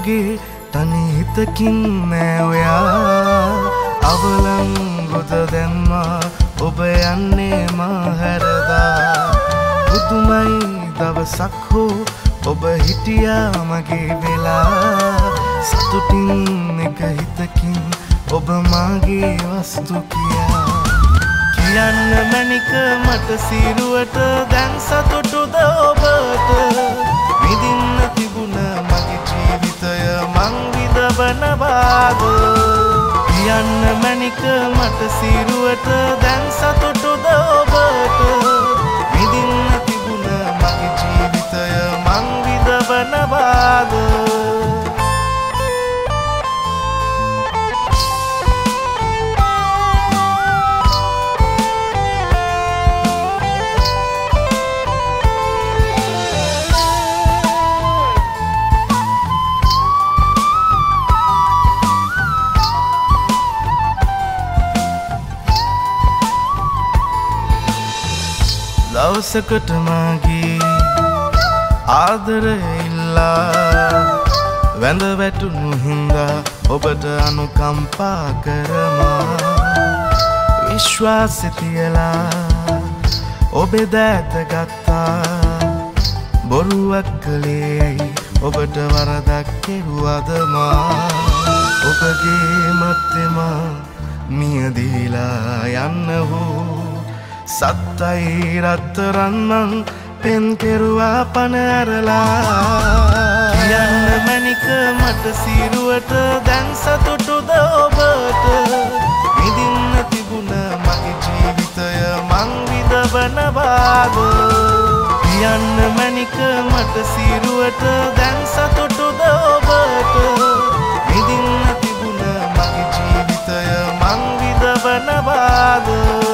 වගේ තනි හිතකින් නෑ ඔයා අවලංගුද දැම්මා ඔබ යන්නේ මා හැරදා පුදුමයි දවසක් හෝ ඔබ හිටියා මගේ වෙලා සතුටින් එක හිතකින් ඔබ මාගේ වස්තු කියා කියන්න මැනික මට සිරුවට දැන් සතුටුද ඔබට විඳින්න තිබුණ මගේ ජීවිතය මං විඳවනවාද කියන්න මැනික මට සිරුවට දැන් සතුටුද ඔබට විඳින්න තිබුණ මගේ ජීවිතය මං විඳවනවාද දවසකට මගේ ආදරය ඉල්ලා වැඳ වැටුණු හින්දා ඔබට අනුකම්පා කරමා විශ්වාසෙ තියලා ඔබේ දෑත ගත්තා බොරුවක් කළේ ඇයි ඔබට වරදක් කෙරුවද මා ඔබගේ මත්තෙමා මියදීලා යන්න හෝ සත්තයි රත්තරන් මං පෙන් කෙරුවා පන ඇරලා කියන්න මැනික මට සිරුවට දැන් සතුටුද ඔබට විඳින්න තිබුණ මගේ ජීවිතය මං විඳවනවාද කියන්න මැනික මට සිරුවට දැන් සතුටුද ඔබට විඳින්න තිබුණ මගේ ජීවිතය මං විඳවනවාද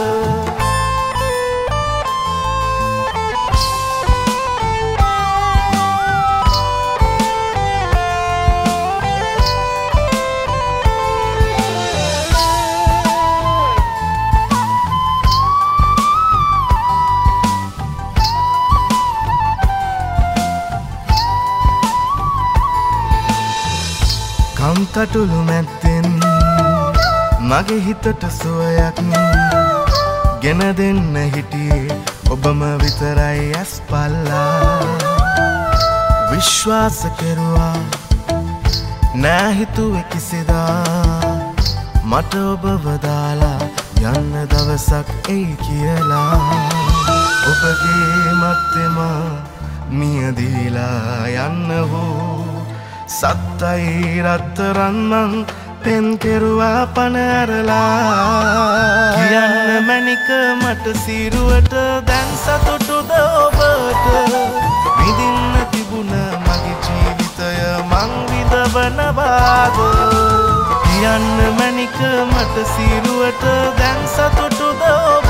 කම්කටොළු මැද්දෙන් මගේ හිතට සුවයක් ගෙන දෙන්න හිටියේ ඔබම විතරයි ඇස් පල්ලා විශ්වාස කෙරුවා නෑ හිතුවේ කිසිදා මට ඔබව දාලා යන්න දවසක් එයි කියලා ඔබගේ මත්තෙමා මියදීලා යන්න හෝ සත්තයි රත්තරන් මං පෙන් කෙරුවා පන ඇරලා කියන්න මැනික මට සිරුවට දැන් සතුටුද ඔබට විඳින්න තිබුණ මගේ ජීවිතය මං විඳවනවාද කියන්න මැනික මට සිරුවට දැන් සතුටුද